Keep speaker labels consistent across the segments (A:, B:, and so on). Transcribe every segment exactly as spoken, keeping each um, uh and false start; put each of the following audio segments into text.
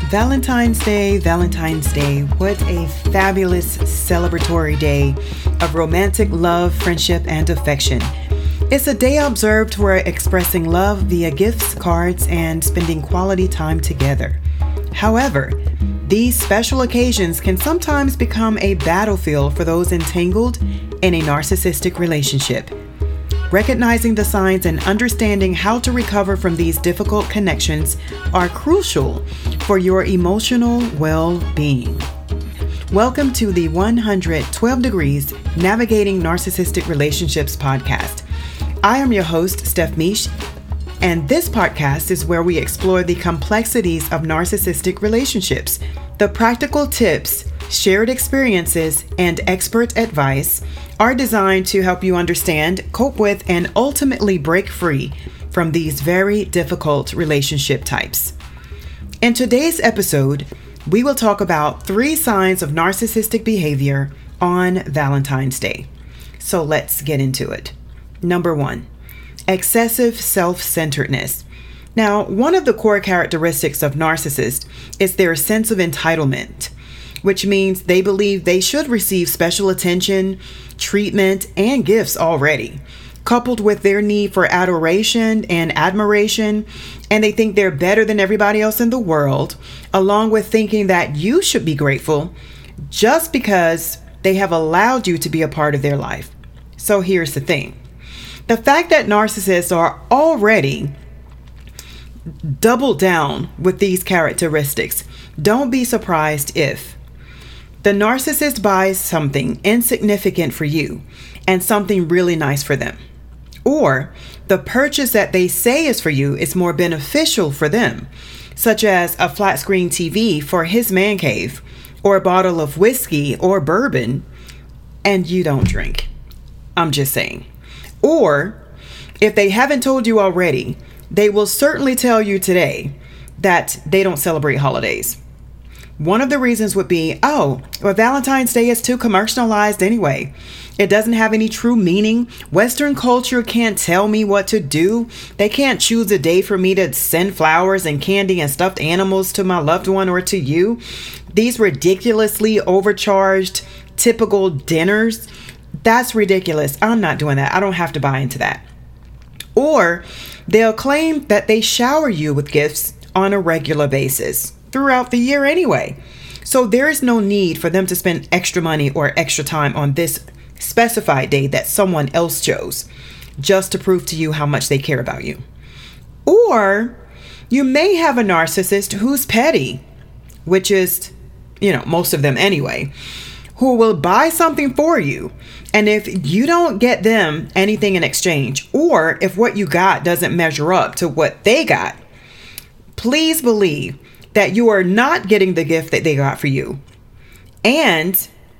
A: Valentine's Day, Valentine's Day. What a fabulous celebratory day of romantic love, friendship, and affection. It's a day observed for expressing love via gifts, cards, and spending quality time together. However, these special occasions can sometimes become a battlefield for those entangled in a narcissistic relationship. Recognizing the signs and understanding how to recover from these difficult connections are crucial for your emotional well-being. Welcome to the one hundred twelve Degrees Navigating Narcissistic Relationships podcast. I am your host, Steph Mish, and this podcast is where we explore the complexities of narcissistic relationships, the practical tips, shared experiences, and expert advice are designed to help you understand, cope with, and ultimately break free from these very difficult relationship types. In today's episode, we will talk about three signs of narcissistic behavior on Valentine's Day. So let's get into it. Number one, excessive self-centeredness. Now, one of the core characteristics of narcissists is their sense of entitlement, which means they believe they should receive special attention, treatment, and gifts already, coupled with their need for adoration and admiration, and they think they're better than everybody else in the world, along with thinking that you should be grateful just because they have allowed you to be a part of their life. So here's the thing. The fact that narcissists are already doubled down with these characteristics, don't be surprised if the narcissist buys something insignificant for you and something really nice for them. Or the purchase that they say is for you is more beneficial for them, such as a flat screen T V for his man cave, or a bottle of whiskey or bourbon, and you don't drink. I'm just saying. Or if they haven't told you already, they will certainly tell you today that they don't celebrate holidays. One of the reasons would be, oh, well, Valentine's Day is too commercialized anyway. It doesn't have any true meaning. Western culture can't tell me what to do. They can't choose a day for me to send flowers and candy and stuffed animals to my loved one or to you. These ridiculously overcharged typical dinners, that's ridiculous. I'm not doing that. I don't have to buy into that. Or they'll claim that they shower you with gifts on a regular basis throughout the year anyway. So there is no need for them to spend extra money or extra time on this specified day that someone else chose just to prove to you how much they care about you. Or you may have a narcissist who's petty, which is, you know, most of them anyway, who will buy something for you. And if you don't get them anything in exchange, or if what you got doesn't measure up to what they got, please believe that you are not getting the gift that they got for you. And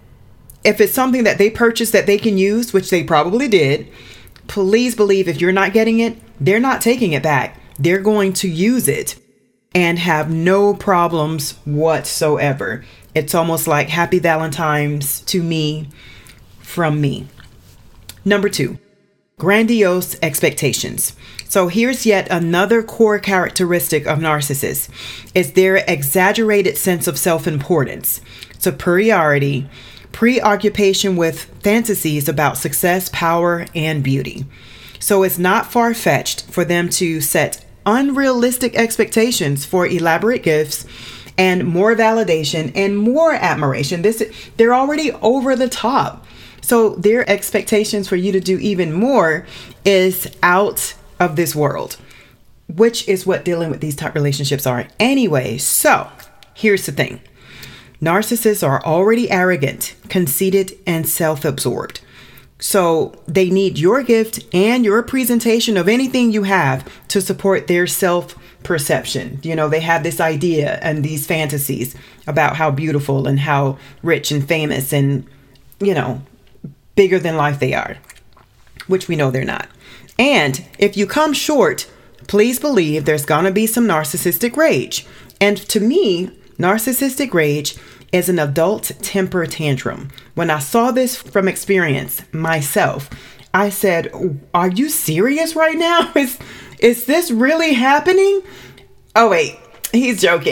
A: if it's something that they purchased that they can use, which they probably did, please believe if you're not getting it, they're not taking it back. They're going to use it and have no problems whatsoever. It's almost like Happy Valentine's to me from me. Number two, grandiose expectations. So here's yet another core characteristic of narcissists is their exaggerated sense of self-importance, superiority, preoccupation with fantasies about success, power, and beauty. So it's not far-fetched for them to set unrealistic expectations for elaborate gifts and more validation and more admiration. This, they're already over the top. So their expectations for you to do even more is out of this world, which is what dealing with these type relationships are anyway. So here's the thing. Narcissists are already arrogant, conceited, and self-absorbed. So they need your gift and your presentation of anything you have to support their self-perception. You know, they have this idea and these fantasies about how beautiful and how rich and famous and, you know, bigger than life they are, which we know they're not. And if you come short, please believe there's going to be some narcissistic rage. And to me, narcissistic rage is an adult temper tantrum. When I saw this from experience myself, I said, are you serious right now? Is, is this really happening? Oh, wait, he's joking.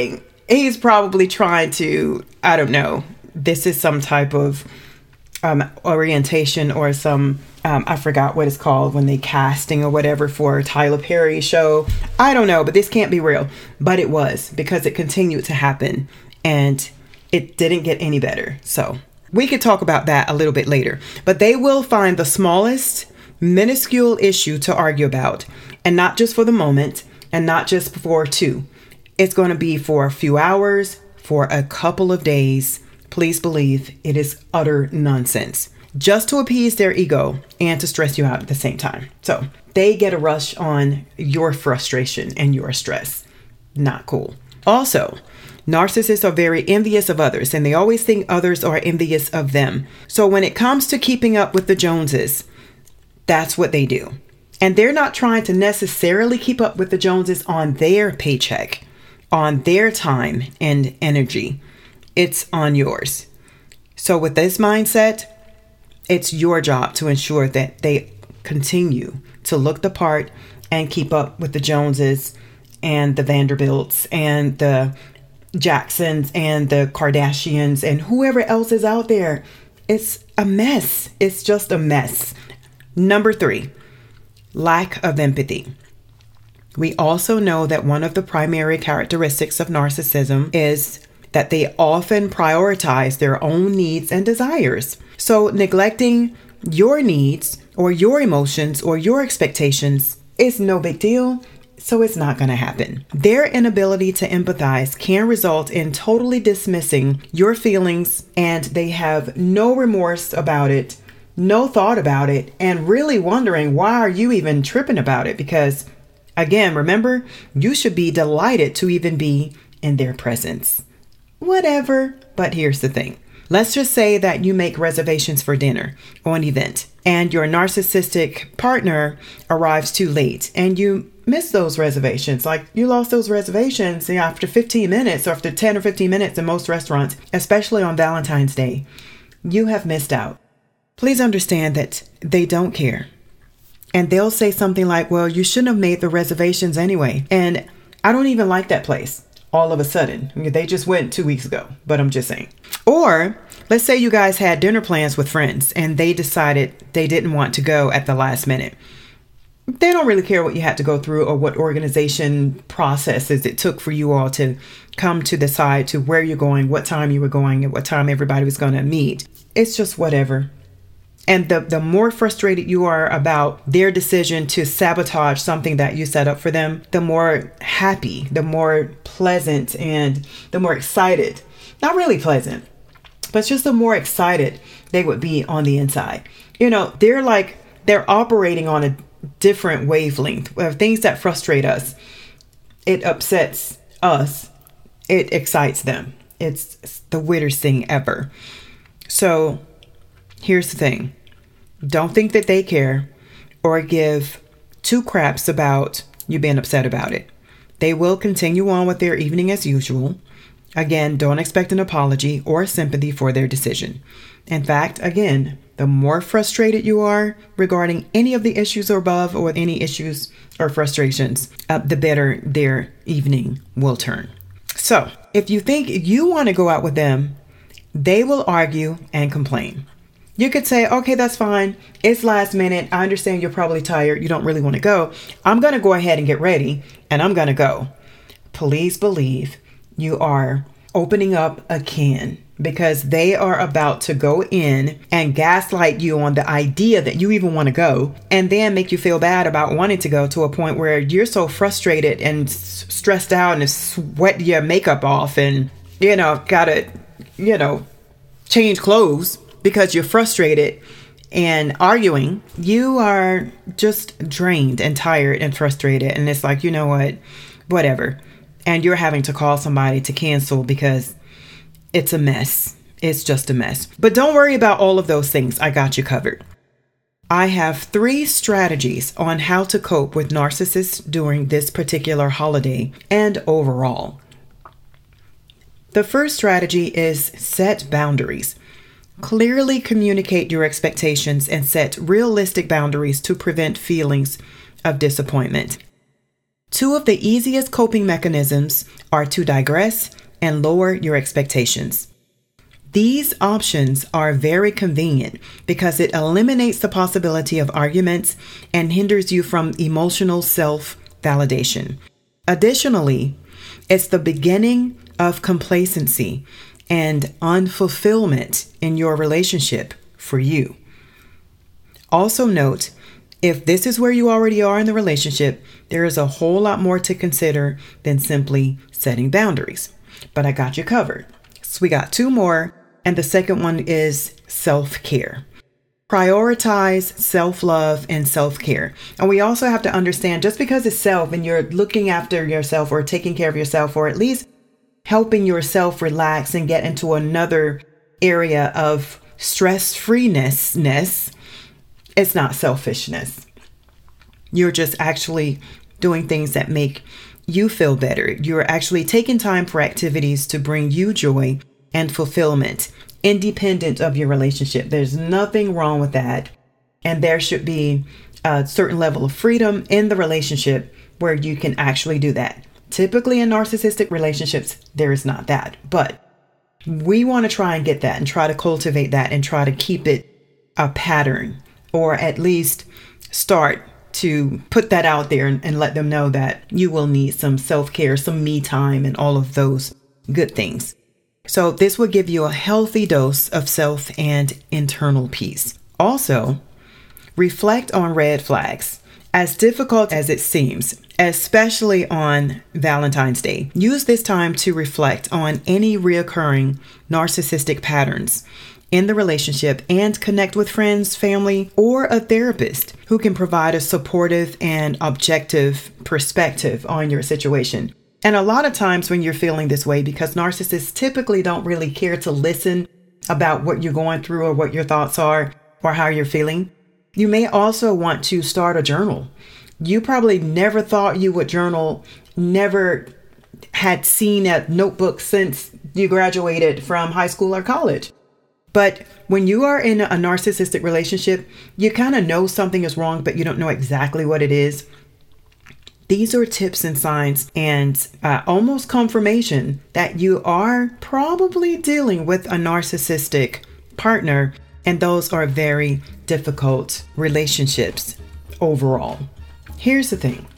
A: he's probably trying to, I don't know, this is some type of um, orientation or some, um, I forgot what it's called when they casting or whatever for Tyler Perry show. I don't know, but this can't be real. But it was, because it continued to happen and it didn't get any better. So we could talk about that a little bit later. But they will find the smallest, minuscule issue to argue about, and not just for the moment and not just for two. It's going to be for a few hours, for a couple of days. Please believe it is utter nonsense, just to appease their ego and to stress you out at the same time. So they get a rush on your frustration and your stress. Not cool. Also, narcissists are very envious of others, and they always think others are envious of them. So when it comes to keeping up with the Joneses, that's what they do. And they're not trying to necessarily keep up with the Joneses on their paycheck, on their time and energy. It's on yours. So with this mindset, it's your job to ensure that they continue to look the part and keep up with the Joneses and the Vanderbilts and the Jacksons and the Kardashians and whoever else is out there. It's a mess. It's just a mess. Number three, lack of empathy. We also know that one of the primary characteristics of narcissism is that they often prioritize their own needs and desires. So neglecting your needs or your emotions or your expectations is no big deal. So it's not going to happen. Their inability to empathize can result in totally dismissing your feelings, and they have no remorse about it, no thought about it, and really wondering, why are you even tripping about it? Because again, remember, you should be delighted to even be in their presence. Whatever. But here's the thing. Let's just say that you make reservations for dinner or an event, and your narcissistic partner arrives too late and you miss those reservations. Like you lost those reservations after fifteen minutes or after ten or fifteen minutes in most restaurants, especially on Valentine's Day. You have missed out. Please understand that they don't care. And they'll say something like, well, you shouldn't have made the reservations anyway. And I don't even like that place. All of a sudden, they just went two weeks ago, but I'm just saying. Or let's say you guys had dinner plans with friends and they decided they didn't want to go at the last minute. They don't really care what you had to go through or what organization processes it took for you all to come to decide to where you're going, what time you were going, and what time everybody was going to meet. It's just whatever. And the, the more frustrated you are about their decision to sabotage something that you set up for them, the more happy, the more pleasant, and the more excited, not really pleasant, but just the more excited they would be on the inside. You know, they're like, they're operating on a different wavelength of things that frustrate us. It upsets us. It excites them. It's the weirdest thing ever. So here's the thing. Don't think that they care or give two craps about you being upset about it. They will continue on with their evening as usual. Again, don't expect an apology or sympathy for their decision. In fact, again, the more frustrated you are regarding any of the issues above or any issues or frustrations, uh, the better their evening will turn. So if you think you want to go out with them, they will argue and complain. You could say, okay, that's fine. It's last minute. I understand you're probably tired. You don't really want to go. I'm going to go ahead and get ready and I'm going to go. Please believe you are opening up a can, because they are about to go in and gaslight you on the idea that you even want to go, and then make you feel bad about wanting to go to a point where you're so frustrated and s- stressed out and sweat your makeup off and, you know, gotta, you know, change clothes because you're frustrated and arguing. You are just drained and tired and frustrated. And it's like, you know what, whatever. And you're having to call somebody to cancel because it's a mess. It's just a mess. But don't worry about all of those things. I got you covered. I have three strategies on how to cope with narcissists during this particular holiday and overall. The first strategy is set boundaries. Clearly communicate your expectations and set realistic boundaries to prevent feelings of disappointment. Two of the easiest coping mechanisms are to digress and lower your expectations. These options are very convenient because it eliminates the possibility of arguments and hinders you from emotional self-validation. Additionally, it's the beginning of complacency and unfulfillment in your relationship for you. Also note, if this is where you already are in the relationship, there is a whole lot more to consider than simply setting boundaries. But I got you covered. So we got two more, and the second one is self-care. Prioritize self-love and self-care. And we also have to understand, just because it's self and you're looking after yourself or taking care of yourself, or at least helping yourself relax and get into another area of stress-freeness, it's not selfishness. You're just actually doing things that make you feel better. You're actually taking time for activities to bring you joy and fulfillment, independent of your relationship. There's nothing wrong with that. And there should be a certain level of freedom in the relationship where you can actually do that. Typically in narcissistic relationships, there is not that. But we want to try and get that and try to cultivate that and try to keep it a pattern, or at least start to put that out there and, and let them know that you will need some self-care, some me time, and all of those good things. So this will give you a healthy dose of self and internal peace. Also, reflect on red flags. As difficult as it seems, especially on Valentine's Day, use this time to reflect on any reoccurring narcissistic patterns in the relationship and connect with friends, family, or a therapist who can provide a supportive and objective perspective on your situation. And a lot of times when you're feeling this way, because narcissists typically don't really care to listen about what you're going through or what your thoughts are or how you're feeling, you may also want to start a journal. You probably never thought you would journal, never had seen a notebook since you graduated from high school or college. But when you are in a narcissistic relationship, you kind of know something is wrong, but you don't know exactly what it is. These are tips and signs and uh, almost confirmation that you are probably dealing with a narcissistic partner, and those are very difficult relationships overall. Here's the thing.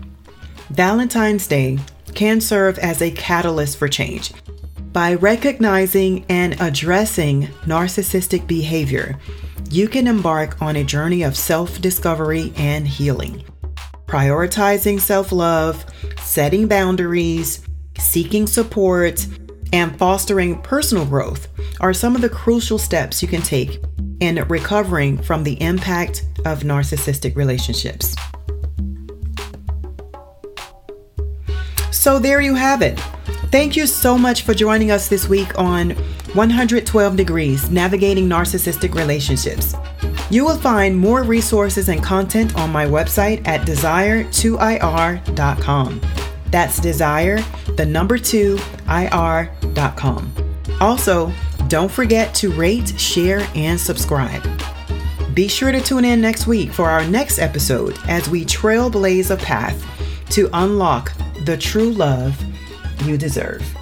A: Valentine's Day can serve as a catalyst for change. By recognizing and addressing narcissistic behavior, you can embark on a journey of self-discovery and healing. Prioritizing self-love, setting boundaries, seeking support, and fostering personal growth are some of the crucial steps you can take in recovering from the impact of narcissistic relationships. So there you have it. Thank you so much for joining us this week on one hundred twelve Degrees, Navigating Narcissistic Relationships. You will find more resources and content on my website at desire two I R dot com. That's desire, the number two, I R dot com. Also, don't forget to rate, share, and subscribe. Be sure to tune in next week for our next episode as we trailblaze a path to unlock the true love you deserve.